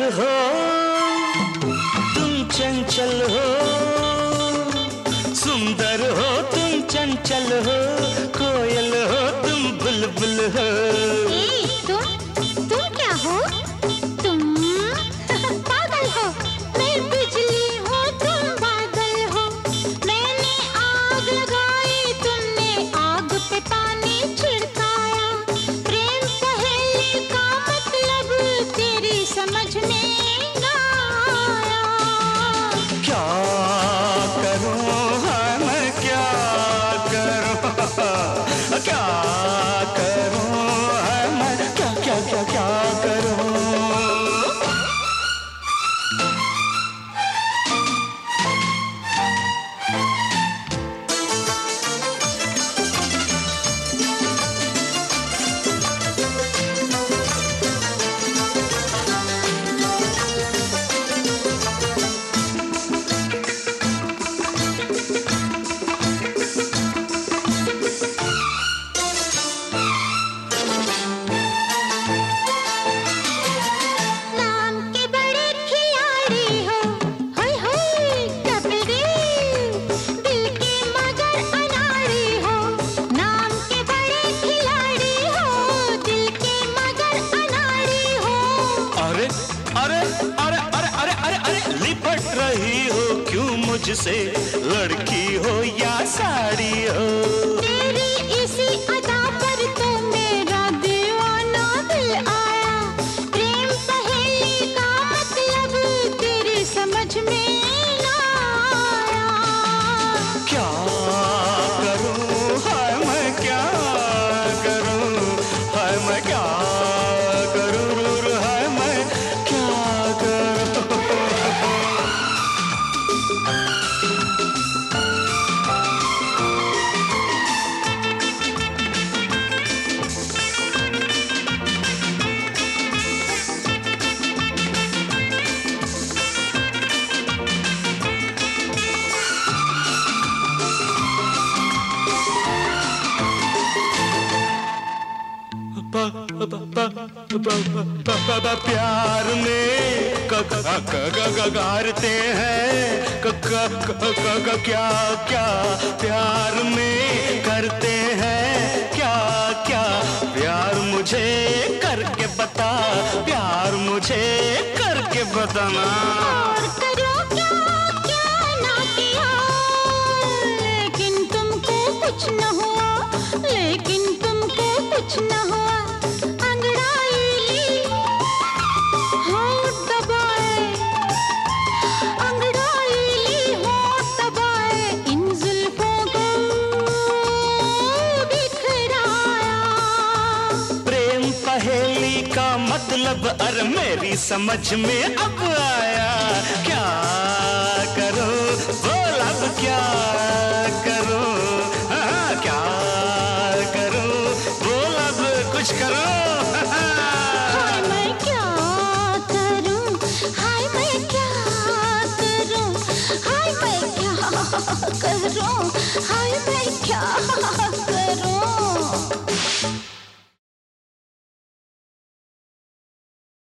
हो तुम चंचल हो, सुंदर हो तुम चंचल हो, कोयल हो तुम बुलबुल हो। तुम क्या हो? तुम पागल हो। मैं बिजली हूँ तुम बादल हो, मैंने आग लगाई तुमने आग पे पानी छिड़काया। प्रेम पहेली का मतलब तेरी समझ में ना आया। क्या करूं हाँ मैं क्या करूं, क्या करूं हाँ मैं क्या क्या क्या क्या करूं। अरे अरे अरे अरे अरे अरे लिपट रही हो क्यों मुझसे, लड़की हो या साड़ी हो। तेरी इसी अदा पर तो मेरा दीवाना दिल आया। प्रेम पहेली का मतलब तेरी समझ में ना आया। क्या करूं हाय मैं क्या करूं, हाय मैं क्या करूं, हाय मैं क्या करूं। प्यार में गारते हैं क्या क्या, प्यार में करते हैं क्या क्या। प्यार मुझे करके बता, प्यार मुझे करके बताना। और करो क्या क्या ना किया, लेकिन तुमको कुछ न हुआ, लेकिन तुमको कुछ न हुआ। पहेली का मतलब अरे मेरी समझ में अब आया। क्या करूं बोल अब क्या करूं, हाँ क्या करूं बोल अब कुछ करो। हाय मैं क्या करूं, हाय मैं क्या करूं, हाय मैं क्या करूं, हाय मैं